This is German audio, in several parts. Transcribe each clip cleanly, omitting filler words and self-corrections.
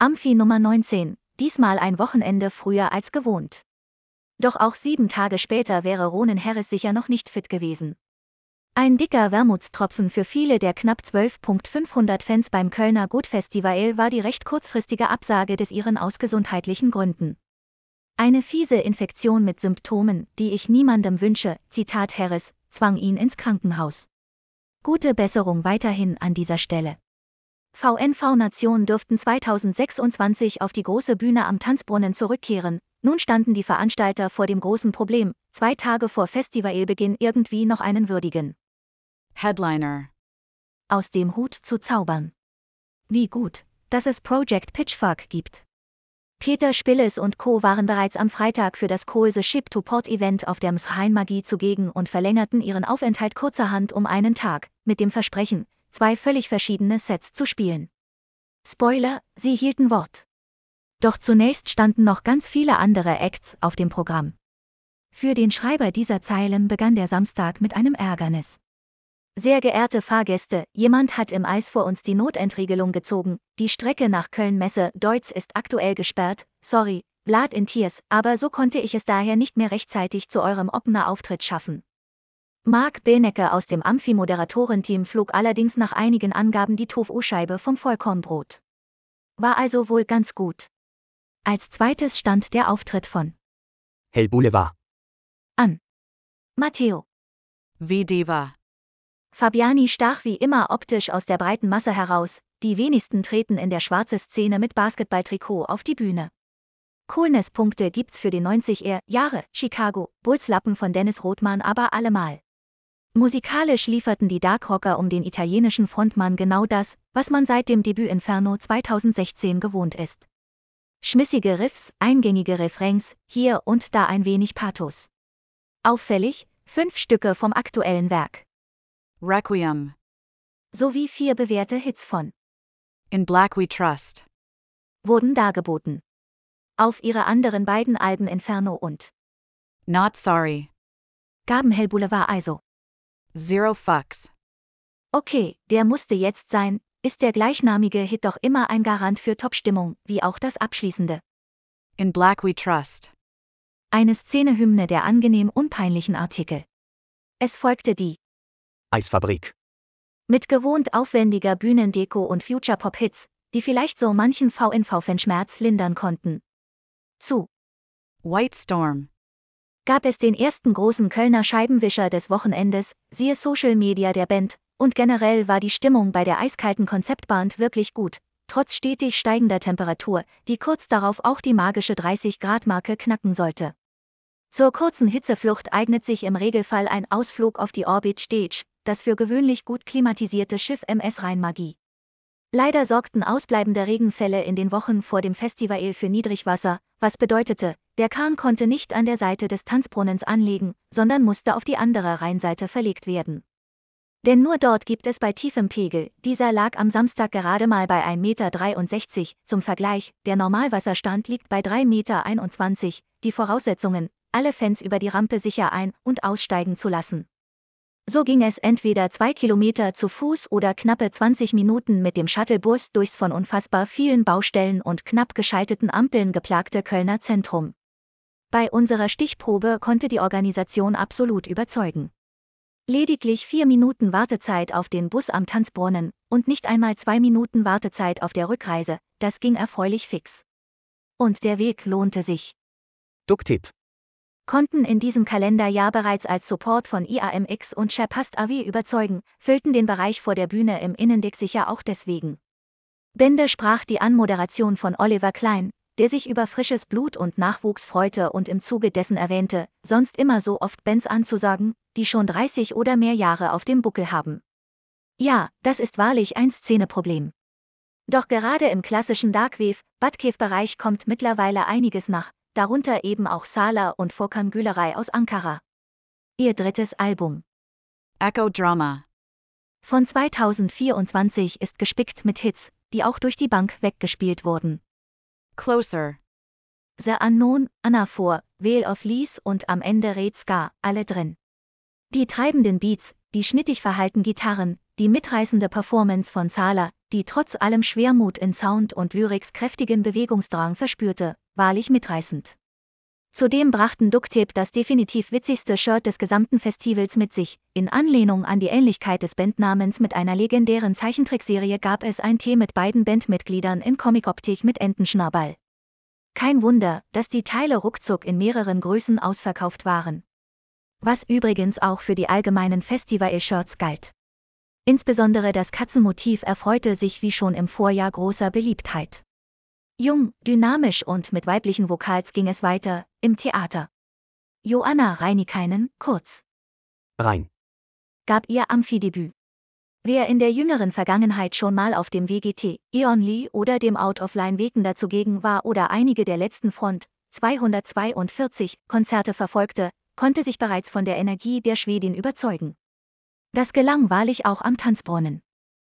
Amphi Nummer 19, diesmal ein Wochenende früher als gewohnt. Doch auch 7 Tage später wäre Ronan Harris sicher noch nicht fit gewesen. Ein dicker Wermutstropfen für viele der knapp 12.500 Fans beim Kölner Goat-Festival war die recht kurzfristige Absage des Iren aus gesundheitlichen Gründen. Eine fiese Infektion mit Symptomen, die ich niemandem wünsche, Zitat Harris, zwang ihn ins Krankenhaus. Gute Besserung weiterhin an dieser Stelle. VNV-Nationen dürften 2026 auf die große Bühne am Tanzbrunnen zurückkehren. Nun standen die Veranstalter vor dem großen Problem, 2 Tage vor Festivalbeginn irgendwie noch einen würdigen Headliner aus dem Hut zu zaubern. Wie gut, dass es Project Pitchfork gibt. Peter Spilles und Co. waren bereits am Freitag für das Call the Ship to Port Event auf der Mschain-Magie zugegen und verlängerten ihren Aufenthalt kurzerhand um einen Tag, mit dem Versprechen, 2 völlig verschiedene Sets zu spielen. Spoiler, sie hielten Wort. Doch zunächst standen noch ganz viele andere Acts auf dem Programm. Für den Schreiber dieser Zeilen begann der Samstag mit einem Ärgernis. Sehr geehrte Fahrgäste, jemand hat im Eis vor uns die Notentriegelung gezogen, die Strecke nach Köln-Messe-Deutz ist aktuell gesperrt, sorry, Blood in Tears, aber so konnte ich es daher nicht mehr rechtzeitig zu eurem Opener-Auftritt schaffen. Marc Benecke aus dem Amphi-Moderatorenteam flog allerdings nach einigen Angaben die Tofu-Scheibe vom Vollkornbrot. War also wohl ganz gut. Als zweites stand der Auftritt von Hell Boulevard an. Matteo V Diva Fabiani stach wie immer optisch aus der breiten Masse heraus, die wenigsten treten in der schwarzen Szene mit Basketballtrikot auf die Bühne. Coolness-Punkte gibt's für den 90er Jahre Chicago Bulls-Lappen von Dennis Rodman aber allemal. Musikalisch lieferten die Dark Rocker um den italienischen Frontmann genau das, was man seit dem Debüt Inferno 2016 gewohnt ist. Schmissige Riffs, eingängige Refrains, hier und da ein wenig Pathos. Auffällig, 5 Stücke vom aktuellen Werk. Requiem Sowie 4 bewährte Hits von In Black We Trust wurden dargeboten. Auf ihre anderen beiden Alben Inferno und Not Sorry gaben Hell Boulevard also. Zero Fucks. Okay, der musste jetzt sein, ist der gleichnamige Hit doch immer ein Garant für Top-Stimmung, wie auch das abschließende. In Black We Trust. Eine Szenehymne der angenehm unpeinlichen Artikel. Es folgte die Eisfabrik mit gewohnt aufwendiger Bühnendeko und Future-Pop-Hits, die vielleicht so manchen VNV-Fanschmerz lindern konnten. Zu White Storm gab es den ersten großen Kölner Scheibenwischer des Wochenendes, siehe Social Media der Band, und generell war die Stimmung bei der eiskalten Konzeptband wirklich gut, trotz stetig steigender Temperatur, die kurz darauf auch die magische 30-Grad-Marke knacken sollte. Zur kurzen Hitzeflucht eignet sich im Regelfall ein Ausflug auf die Orbit Stage, das für gewöhnlich gut klimatisierte Schiff MS Rhein-Magie. Leider sorgten ausbleibende Regenfälle in den Wochen vor dem Festival für Niedrigwasser, was bedeutete, der Kahn konnte nicht an der Seite des Tanzbrunnens anlegen, sondern musste auf die andere Rheinseite verlegt werden. Denn nur dort gibt es bei tiefem Pegel, dieser lag am Samstag gerade mal bei 1,63 Meter, zum Vergleich, der Normalwasserstand liegt bei 3,21 Meter, die Voraussetzungen, alle Fans über die Rampe sicher ein- und aussteigen zu lassen. So ging es entweder 2 Kilometer zu Fuß oder knappe 20 Minuten mit dem Shuttlebus durchs von unfassbar vielen Baustellen und knapp geschalteten Ampeln geplagte Kölner Zentrum. Bei unserer Stichprobe konnte die Organisation absolut überzeugen. Lediglich 4 Minuten Wartezeit auf den Bus am Tanzbrunnen und nicht einmal 2 Minuten Wartezeit auf der Rückreise, das ging erfreulich fix. Und der Weg lohnte sich. Ducktape Konnten in diesem Kalenderjahr bereits als Support von IAMX und Chapast AW überzeugen, füllten den Bereich vor der Bühne im Innendeck sicher auch deswegen. Bände sprach die Anmoderation von Oliver Klein, der sich über frisches Blut und Nachwuchs freute und im Zuge dessen erwähnte, sonst immer so oft Bands anzusagen, die schon 30 oder mehr Jahre auf dem Buckel haben. Ja, das ist wahrlich ein Szeneproblem. Doch gerade im klassischen Darkwave, Badkev-Bereich kommt mittlerweile einiges nach, darunter eben auch Sala und Furkan Gülerei aus Ankara. Ihr drittes Album Echo Drama von 2024 ist gespickt mit Hits, die auch durch die Bank weggespielt wurden. Closer The Unknown, Anaphor, Veil of Lees und am Ende Red Ska, alle drin. Die treibenden Beats, die schnittig verhalten Gitarren, die mitreißende Performance von Sala, die trotz allem Schwermut in Sound und Lyrics kräftigen Bewegungsdrang verspürte, wahrlich mitreißend. Zudem brachten Ducktape das definitiv witzigste Shirt des gesamten Festivals mit sich. In Anlehnung an die Ähnlichkeit des Bandnamens mit einer legendären Zeichentrickserie gab es ein Tee mit beiden Bandmitgliedern in Comicoptik mit Entenschnabel. Kein Wunder, dass die Teile ruckzuck in mehreren Größen ausverkauft waren. Was übrigens auch für die allgemeinen Festival-Shirts galt. Insbesondere das Katzenmotiv erfreute sich wie schon im Vorjahr großer Beliebtheit. Jung, dynamisch und mit weiblichen Vokals ging es weiter, im Theater. Joanna Reinikainen, kurz Rein. gab ihr Amphidebüt. Wer in der jüngeren Vergangenheit schon mal auf dem WGT, Eonly oder dem Out-of-Line-Weekender zugegen war oder einige der letzten Front 242 Konzerte verfolgte, konnte sich bereits von der Energie der Schwedin überzeugen. Das gelang wahrlich auch am Tanzbrunnen.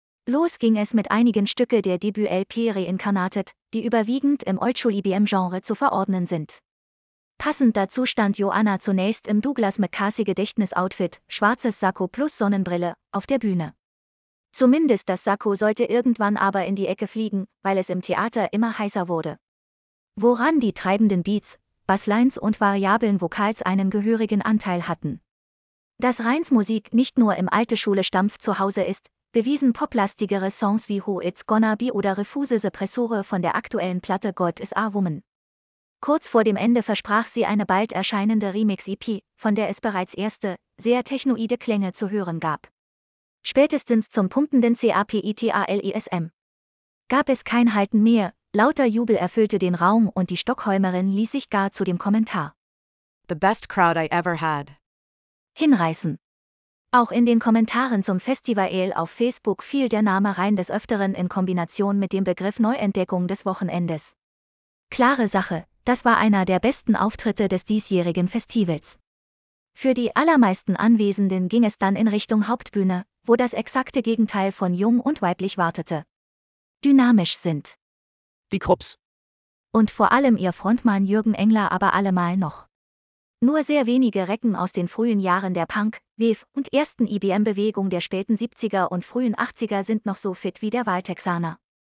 Los ging es mit einigen Stücke der Debüt-LP Reincarnated, die überwiegend im Oldschool-EBM-Genre zu verordnen sind. Passend dazu stand Joanna zunächst im Douglas McCarthy-Gedächtnis-Outfit, schwarzes Sakko plus Sonnenbrille, auf der Bühne. Zumindest das Sakko sollte irgendwann aber in die Ecke fliegen, weil es im Theater immer heißer wurde. Woran die treibenden Beats, Basslines und variablen Vokals einen gehörigen Anteil hatten. Dass Reins Musik nicht nur im alte Schule Stampf zu Hause ist, bewiesen poplastigere Songs wie Who It's Gonna Be oder Refuse Suppressore von der aktuellen Platte God Is a Woman. Kurz vor dem Ende versprach sie eine bald erscheinende Remix-EP, von der es bereits erste, sehr technoide Klänge zu hören gab. Spätestens zum pumpenden CAPITALESM gab es kein Halten mehr, lauter Jubel erfüllte den Raum und die Stockholmerin ließ sich gar zu dem Kommentar The best crowd I ever had. hinreißen. Auch in den Kommentaren zum Festival auf Facebook fiel der Name Rein des Öfteren in Kombination mit dem Begriff Neuentdeckung des Wochenendes. Klare Sache, das war einer der besten Auftritte des diesjährigen Festivals. Für die allermeisten Anwesenden ging es dann in Richtung Hauptbühne, wo das exakte Gegenteil von jung und weiblich wartete. Dynamisch sind Die Krupps. und vor allem ihr Frontmann Jürgen Engler aber allemal noch. Nur sehr wenige Recken aus den frühen Jahren der Punk-, Wave- und ersten IBM-Bewegung der späten 70er und frühen 80er sind noch so fit wie der Wahltexaner.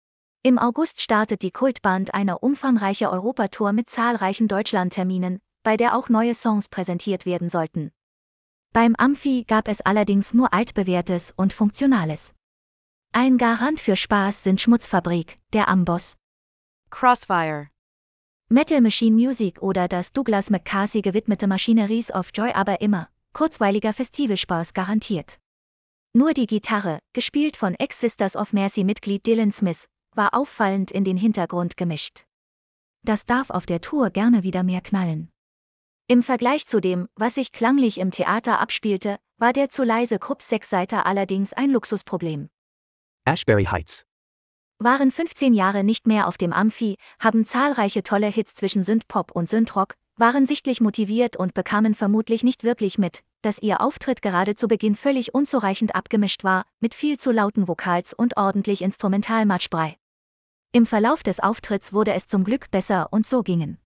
Im August startet die Kultband eine umfangreiche Europatour mit zahlreichen Deutschlandterminen, bei der auch neue Songs präsentiert werden sollten. Beim Amphi gab es allerdings nur altbewährtes und Funktionales. Ein Garant für Spaß sind Schmutzfabrik, der Amboss, Crossfire. Metal Machine Music oder das Douglas McCarthy gewidmete Machineries of Joy, aber immer kurzweiliger Festivalspaß garantiert. Nur die Gitarre, gespielt von Ex-Sisters of Mercy-Mitglied Dylan Smith, war auffallend in den Hintergrund gemischt. Das darf auf der Tour gerne wieder mehr knallen. Im Vergleich zu dem, was sich klanglich im Theater abspielte, war der zu leise Krupps-Sechsseiter allerdings ein Luxusproblem. Ashbury Heights. Waren 15 Jahre nicht mehr auf dem Amphi, haben zahlreiche tolle Hits zwischen Synthpop und Synthrock, waren sichtlich motiviert und bekamen vermutlich nicht wirklich mit, dass ihr Auftritt gerade zu Beginn völlig unzureichend abgemischt war, mit viel zu lauten Vokals und ordentlich Instrumentalmatschbrei. Im Verlauf des Auftritts wurde es zum Glück besser und so gingen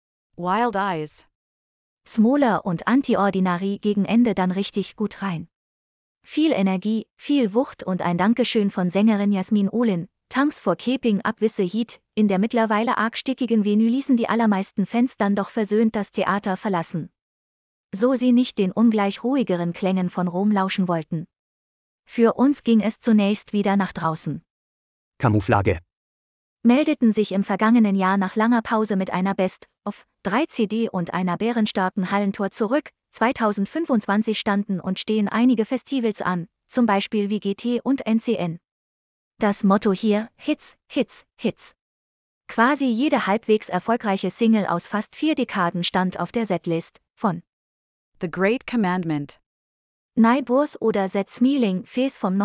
Wild Eyes. Smoler und Anti-Ordinary gegen Ende dann richtig gut rein. Viel Energie, viel Wucht und ein Dankeschön von Sängerin Jasmin Olin, Thanks for keeping up with the heat, in der mittlerweile arg stickigen Venue ließen die allermeisten Fans dann doch versöhnt das Theater verlassen. So sie nicht den ungleich ruhigeren Klängen von Rom lauschen wollten. Für uns ging es zunächst wieder nach draußen. Camouflage. Meldeten sich im vergangenen Jahr nach langer Pause mit einer Best-of 3 CD und einer bärenstarken Hallentour zurück. 2025 standen und stehen einige Festivals an, zum Beispiel WGT und NCN. Das Motto hier, Hits, Hits, Hits. Quasi jede halbwegs erfolgreiche Single aus fast 4 Dekaden stand auf der Setlist, von The Great Commandment. Neighbours oder That Smiling Face vom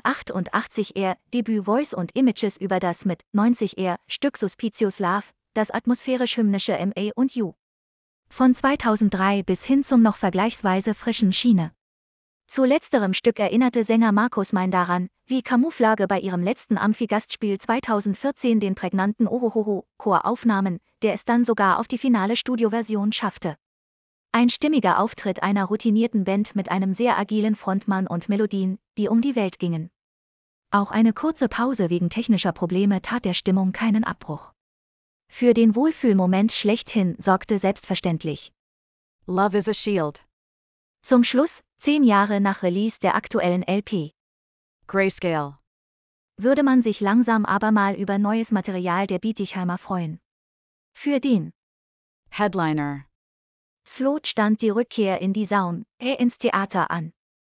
1988 Debüt Voice und Images über das mit 90 Stück Suspicious Love, das atmosphärisch-hymnische M.A.&U. Von 2003 bis hin zum noch vergleichsweise frischen Schiene. Zu letzterem Stück erinnerte Sänger Markus Mein daran, wie Camouflage bei ihrem letzten Amphi-Gastspiel 2014 den prägnanten Ohohoho-Chor aufnahmen, der es dann sogar auf die finale Studioversion schaffte. Ein stimmiger Auftritt einer routinierten Band mit einem sehr agilen Frontmann und Melodien, die um die Welt gingen. Auch eine kurze Pause wegen technischer Probleme tat der Stimmung keinen Abbruch. Für den Wohlfühlmoment schlechthin sorgte selbstverständlich Love is a Shield. zum Schluss, 10 Jahre nach Release der aktuellen LP, Grayscale. würde man sich langsam aber mal über neues Material der Bietigheimer freuen. Für den Headliner. Slot stand die Rückkehr in die Saun, ins Theater an.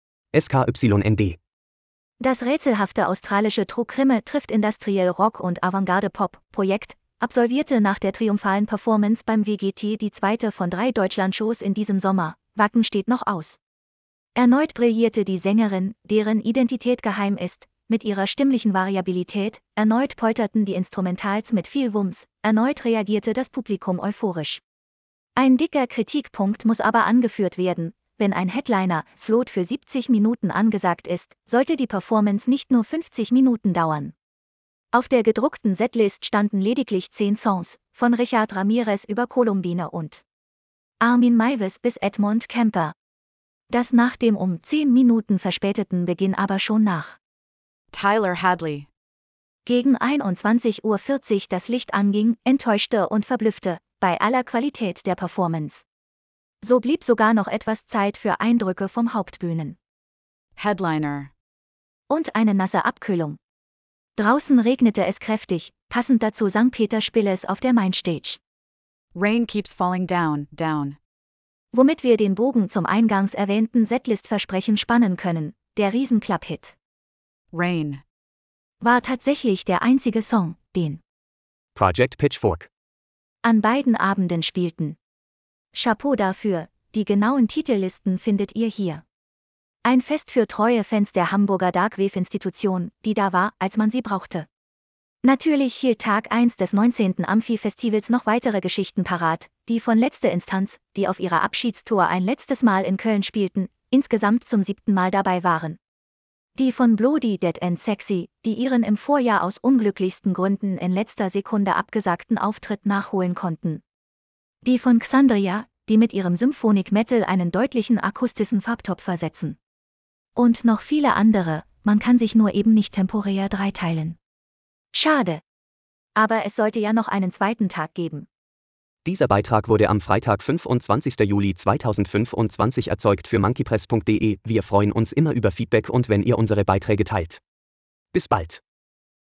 SKYND. Das rätselhafte australische True-Crime trifft Industrial Rock und Avantgarde-Pop-Projekt, absolvierte nach der triumphalen Performance beim WGT die zweite von 3 Deutschland-Shows in diesem Sommer. Wacken steht noch aus. Erneut brillierte die Sängerin, deren Identität geheim ist, mit ihrer stimmlichen Variabilität, erneut polterten die Instrumentals mit viel Wumms, erneut reagierte das Publikum euphorisch. Ein dicker Kritikpunkt muss aber angeführt werden: Wenn ein Headliner-Slot für 70 Minuten angesagt ist, sollte die Performance nicht nur 50 Minuten dauern. Auf der gedruckten Setlist standen lediglich 10 Songs, von Richard Ramirez über Columbine und Armin Meiwes bis Edmund Kemper. Das nach dem um 10 Minuten verspäteten Beginn aber schon nach Tyler Hadley. gegen 21:40 Uhr das Licht anging, enttäuschte und verblüffte, bei aller Qualität der Performance. So blieb sogar noch etwas Zeit für Eindrücke vom Hauptbühnen. Headliner. Und eine nasse Abkühlung. Draußen regnete es kräftig, passend dazu sang Peter Spilles auf der Mainstage. Rain keeps falling down, down. Womit wir den Bogen zum eingangs erwähnten Setlist-Versprechen spannen können: Der Riesen-Club-Hit Rain. war tatsächlich der einzige Song, den Project Pitchfork. an beiden Abenden spielten. Chapeau dafür, die genauen Titellisten findet ihr hier. Ein Fest für treue Fans der Hamburger Darkwave-Institution, die da war, als man sie brauchte. Natürlich hielt Tag 1 des 19. Amphi-Festivals noch weitere Geschichten parat, die von Letzte Instanz, die auf ihrer Abschiedstour ein letztes Mal in Köln spielten, insgesamt zum 7. Mal dabei waren. Die von Bloody Dead and Sexy, die ihren im Vorjahr aus unglücklichsten Gründen in letzter Sekunde abgesagten Auftritt nachholen konnten. Die von Xandria, die mit ihrem Symphonic Metal einen deutlichen akustischen Farbtopf versetzen. Und noch viele andere, man kann sich nur eben nicht temporär dreiteilen. Schade. Aber es sollte ja noch einen zweiten Tag geben. Dieser Beitrag wurde am Freitag, 25. Juli 2025 erzeugt für monkeypress.de. Wir freuen uns immer über Feedback und wenn ihr unsere Beiträge teilt. Bis bald.